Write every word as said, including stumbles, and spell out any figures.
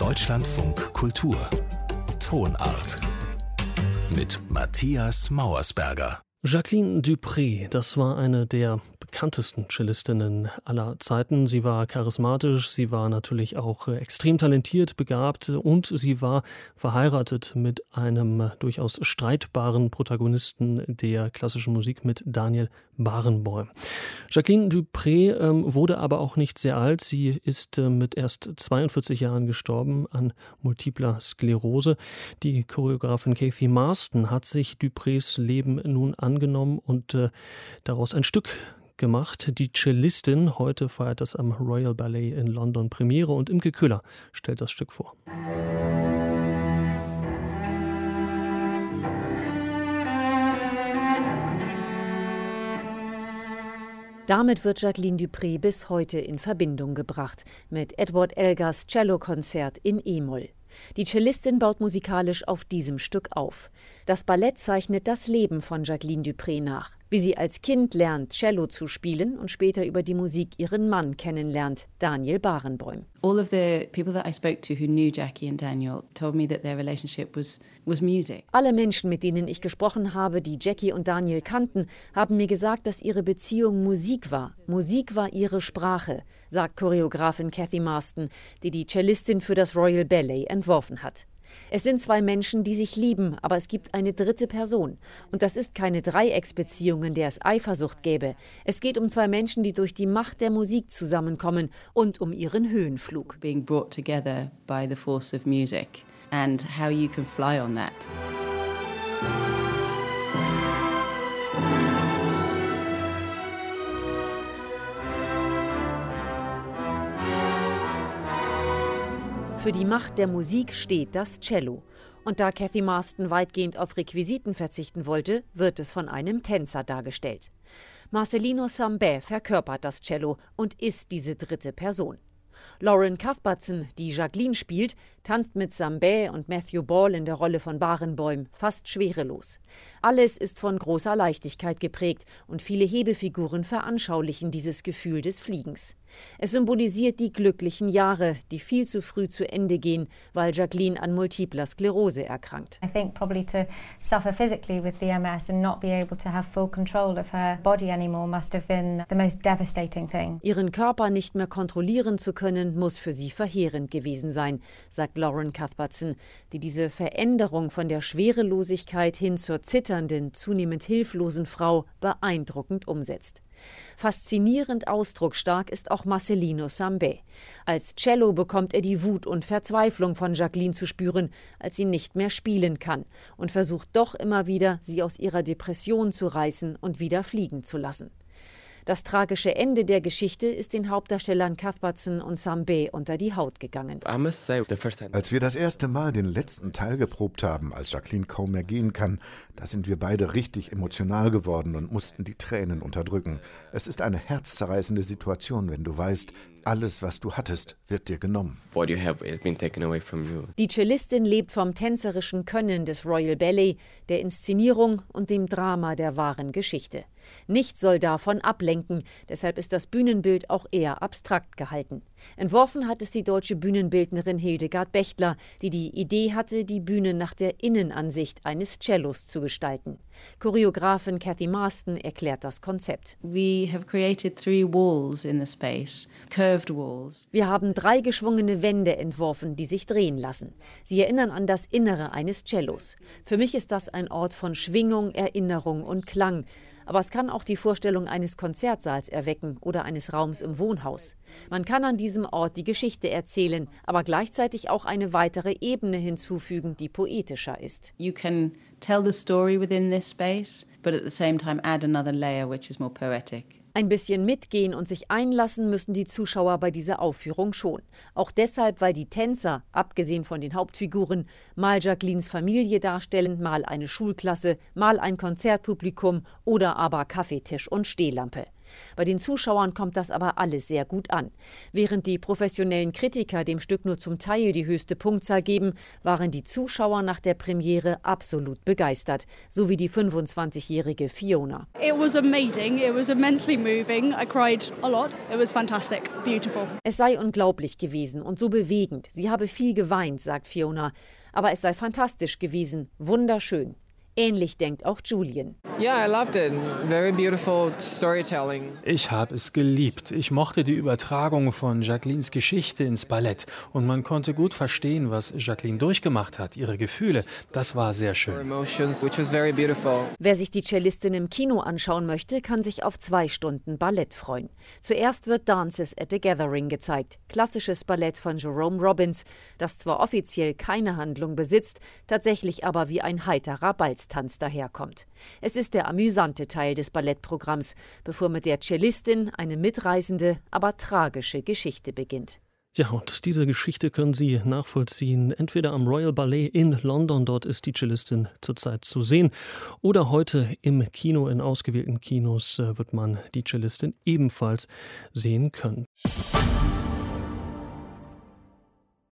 Deutschlandfunk Kultur Tonart mit Matthias Mauersberger. Jacqueline du Pré, das war eine der bekanntesten Cellistinnen aller Zeiten. Sie war charismatisch, sie war natürlich auch extrem talentiert, begabt und sie war verheiratet mit einem durchaus streitbaren Protagonisten der klassischen Musik, mit Daniel Barenboim. Jacqueline du Pré ähm, wurde aber auch nicht sehr alt. Sie ist äh, mit erst zweiundvierzig Jahren gestorben an multipler Sklerose. Die Choreografin Cathy Marston hat sich du Prés Leben nun angenommen und äh, daraus ein Stück gemacht. Die Cellistin, heute feiert das am Royal Ballet in London Premiere und Imke Köhler stellt das Stück vor. Damit wird Jacqueline du Pré bis heute in Verbindung gebracht mit Edward Elgars Cellokonzert in E-Moll. Die Cellistin baut musikalisch auf diesem Stück auf. Das Ballett zeichnet das Leben von Jacqueline du Pré nach, wie sie als Kind lernt, Cello zu spielen und später über die Musik ihren Mann kennenlernt, Daniel Barenboim. All of the people that I spoke to who knew Jackie and Daniel told me that their relationship was was music. Alle Menschen, mit denen ich gesprochen habe, die Jackie und Daniel kannten, haben mir gesagt, dass ihre Beziehung Musik war. Musik war ihre Sprache, sagt Choreografin Cathy Marston, die die Cellistin für das Royal Ballet entworfen hat. Es sind zwei Menschen, die sich lieben, aber es gibt eine dritte Person. Und das ist keine Dreiecksbeziehung, in der es Eifersucht gäbe. Es geht um zwei Menschen, die durch die Macht der Musik zusammenkommen und um ihren Höhenflug. Being brought together by the force of music and how you can fly on that. Für die Macht der Musik steht das Cello. Und da Cathy Marston weitgehend auf Requisiten verzichten wollte, wird es von einem Tänzer dargestellt. Marcelino Sambé verkörpert das Cello und ist diese dritte Person. Lauren Cuthbertson, die Jacqueline spielt, tanzt mit Sambé und Matthew Ball in der Rolle von Barenboim fast schwerelos. Alles ist von großer Leichtigkeit geprägt und viele Hebefiguren veranschaulichen dieses Gefühl des Fliegens. Es symbolisiert die glücklichen Jahre, die viel zu früh zu Ende gehen, weil Jacqueline an multipler Sklerose erkrankt. I think probably to suffer physically with the M S and not be able to have full control of her body anymore must have been the most devastating thing. Ihren Körper nicht mehr kontrollieren zu können, muss für sie verheerend gewesen sein, sagt Lauren Cuthbertson, die diese Veränderung von der Schwerelosigkeit hin zur zitternden, zunehmend hilflosen Frau beeindruckend umsetzt. Faszinierend ausdrucksstark ist auch Marcelino Sambé. Als Cello bekommt er die Wut und Verzweiflung von Jacqueline zu spüren, als sie nicht mehr spielen kann, und versucht doch immer wieder, sie aus ihrer Depression zu reißen und wieder fliegen zu lassen. Das tragische Ende der Geschichte ist den Hauptdarstellern Cuthbertson und Sambé unter die Haut gegangen. Als wir das erste Mal den letzten Teil geprobt haben, als Jacqueline kaum mehr gehen kann, da sind wir beide richtig emotional geworden und mussten die Tränen unterdrücken. Es ist eine herzzerreißende Situation, wenn du weißt, alles, was du hattest, wird dir genommen. Die Cellistin lebt vom tänzerischen Können des Royal Ballet, der Inszenierung und dem Drama der wahren Geschichte. Nichts soll davon ablenken, deshalb ist das Bühnenbild auch eher abstrakt gehalten. Entworfen hat es die deutsche Bühnenbildnerin Hildegard Bechtler, die die Idee hatte, die Bühne nach der Innenansicht eines Cellos zu gestalten. Choreografin Cathy Marston erklärt das Konzept. We have created three walls in the space, curved walls. Wir haben drei geschwungene Wände entworfen, die sich drehen lassen. Sie erinnern an das Innere eines Cellos. Für mich ist das ein Ort von Schwingung, Erinnerung und Klang. Aber es kann auch die Vorstellung eines Konzertsaals erwecken oder eines Raums im Wohnhaus. Man kann an diesem Ort die Geschichte erzählen, aber gleichzeitig auch eine weitere Ebene hinzufügen, die poetischer ist. You can tell the story within this space, but at the same time add another layer which is more poetic. Ein bisschen mitgehen und sich einlassen müssen die Zuschauer bei dieser Aufführung schon. Auch deshalb, weil die Tänzer, abgesehen von den Hauptfiguren, mal Jacquelines Familie darstellen, mal eine Schulklasse, mal ein Konzertpublikum oder aber Kaffeetisch und Stehlampe. Bei den Zuschauern kommt das aber alles sehr gut an. Während die professionellen Kritiker dem Stück nur zum Teil die höchste Punktzahl geben, waren die Zuschauer nach der Premiere absolut begeistert, so wie die fünfundzwanzigjährige Fiona. It was amazing. It was immensely moving. I cried a lot. It was fantastic. Beautiful. Es sei unglaublich gewesen und so bewegend. Sie habe viel geweint, sagt Fiona. Aber es sei fantastisch gewesen, wunderschön. Ähnlich denkt auch Julian. Yeah, I loved it. Very beautiful storytelling. Ich habe es geliebt. Ich mochte die Übertragung von Jacquelines Geschichte ins Ballett. Und man konnte gut verstehen, was Jacqueline durchgemacht hat, ihre Gefühle. Das war sehr schön. Emotions, which was very beautiful. Wer sich die Cellistin im Kino anschauen möchte, kann sich auf zwei Stunden Ballett freuen. Zuerst wird Dances at the Gathering gezeigt. Klassisches Ballett von Jerome Robbins, das zwar offiziell keine Handlung besitzt, tatsächlich aber wie ein heiterer Balztanz daherkommt. Es ist der amüsante Teil des Ballettprogramms, bevor mit der Cellistin eine mitreißende, aber tragische Geschichte beginnt. Ja, und diese Geschichte können Sie nachvollziehen, entweder am Royal Ballet in London, dort ist die Cellistin zurzeit zu sehen, oder heute im Kino, in ausgewählten Kinos wird man die Cellistin ebenfalls sehen können.